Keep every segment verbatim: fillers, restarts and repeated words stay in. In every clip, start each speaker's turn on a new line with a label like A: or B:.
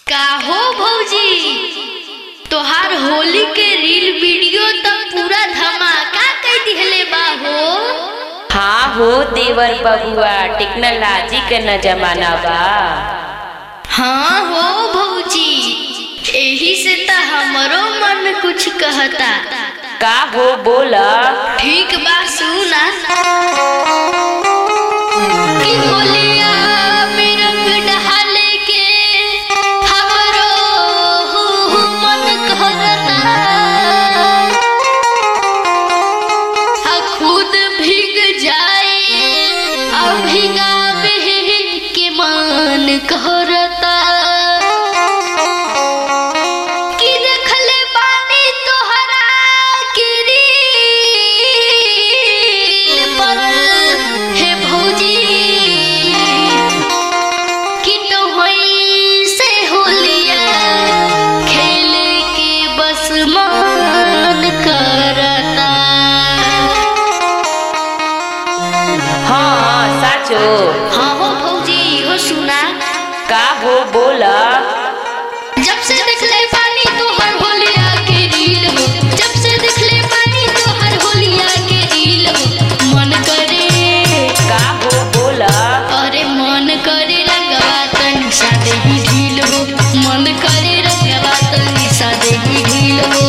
A: का हो भौजी, तोहार होली के रील वीडियो तो पूरा धमाका कर दिहले बा हो।
B: हाँ हो देवर बबुआ, टेक्नोलॉजी के न जमाना बा।
A: हाँ हो भौजी, यही से तो हमरो मन कुछ कहता।
B: का हो बोला।
A: ठीक बा सुना कि होलिया में रंग डाले के हमरो मन करता, खुद भीग जाए अब भीगावे के मन करता।
B: हाँ साचो।
A: हाँ हो भौजी हो सुना।
B: का हो बोला।
A: जब से दिखले पानी तो हर होलिया के रील हो, जब से दिखले पानी तो हर होलिया के रील हो, मन करे।
B: का हो बोला।
A: अरे मन करे रंगवा तनी सादे ही ढील हो, मन करे रंगवा तनी सादे ही ढील हो।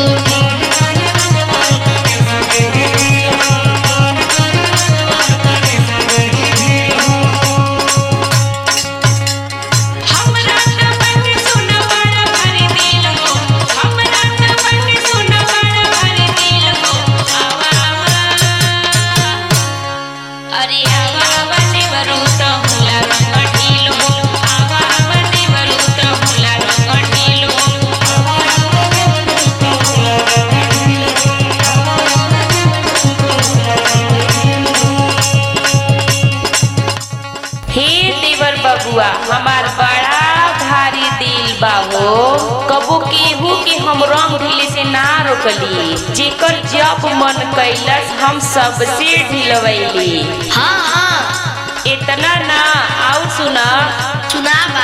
B: बबुआ हमार बड़ा भारी दिल बा हो, कबो केहू के हम रंग ढीले से ना रोकली, जेकर जब मन कैलस हम सबसे ढिलवैली।
A: हाँ हाँ
B: इतना ना और सुना
A: सुना बा।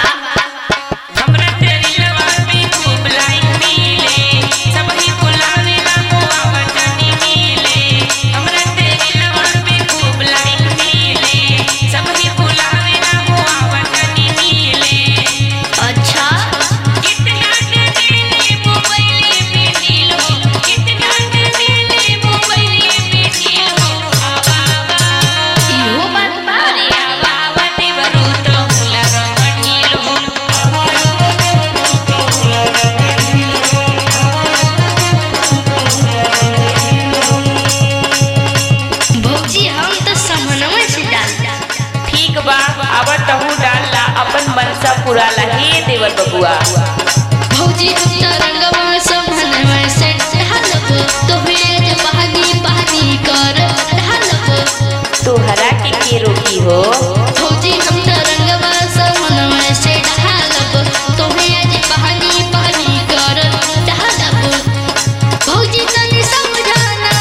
B: अपन मनसा पूरा लहे देवर बबुआ।
A: भौजी रंगवा संभलवा से ढालबो, तोहरे जे बहानी बहानी कर ढालबो।
B: तोहरा के के रोकी हो।
A: भौजी हम त रंगवा संभलवा से ढालबो, तोहरे जे बहानी बहानी कर ढालबो। भौजी तनी समझाना,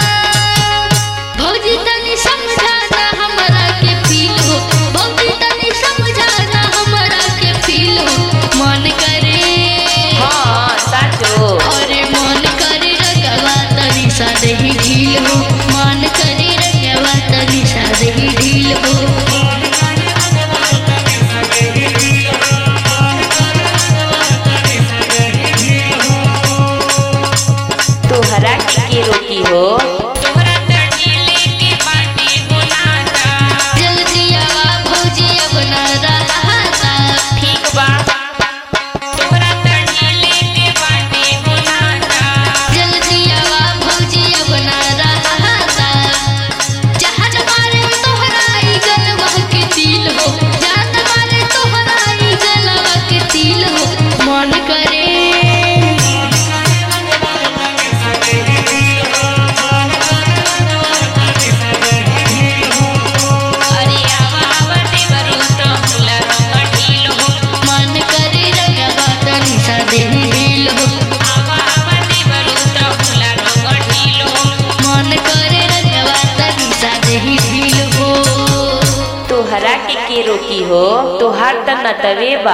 A: भौजी तनी समझाना हमरा के फील हो, भौजी तनी समझाना हमरा के फील हो। मन करे।
B: हाँ साचो।
A: अरे मन करे रंगवा तनी सादे ही ढील हो, मन करे रंगवा तनी सादे ही ढील हो।
B: तोहरा के के रोकी हो।
A: जल्दी आवा भौजी अब ना रहता।
B: ठीक बा।
A: जल्दी आवा भौजी अब ना रहता। जहाज मारे तोहरा ई गलवा के तिल हो, जान मारे तोहरा ई गलवा के तिल हो। मन करे।
B: तोहरा के के रोकी हो। तोहार त नतवे बा।